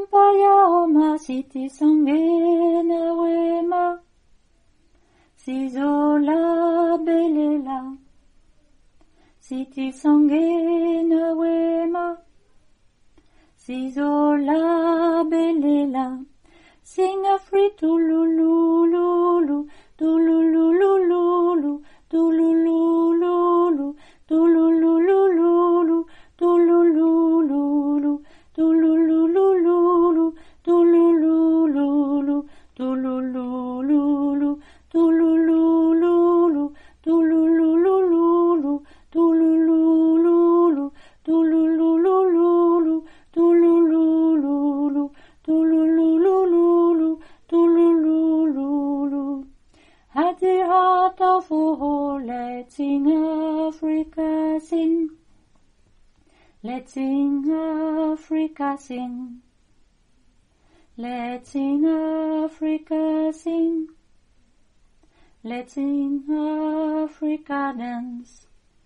Payaoma siti sangena wema. Sizola belela. Siti sangena wema. Sizola belela. Sing a free tululululu. Tululululu. Tululululu. Tululululu. Tululululu. Tululululu, tululululu, tululululu, tululululu, tululululu, tululululu, tululululu, tululululu, tululululu, tululululu. At the heart of all, let's sing Africa sing. Let's sing Africa sing. Let's sing Africa sing. Let's sing Africa dance.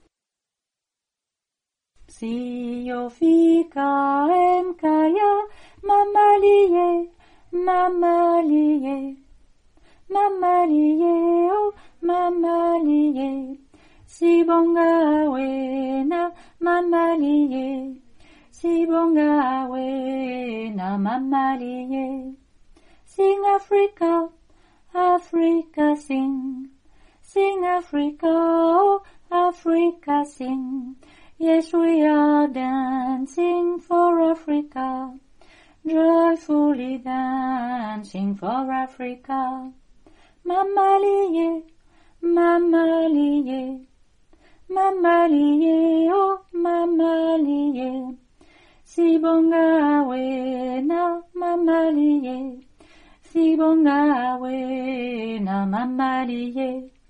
Siofika emkaya mamalie, mamalie, mamalie, oh mamalie. Sibonga wena mamalie, Sibonga wena mamalie. Sing Africa, Africa sing. Sing Africa, oh Africa sing. Yes, we are dancing for Africa, joyfully dancing for Africa. Mamalie, mamalie. Mamalie, oh mamalie, Sibonga wena mamalie, Sibonga wena mamalie.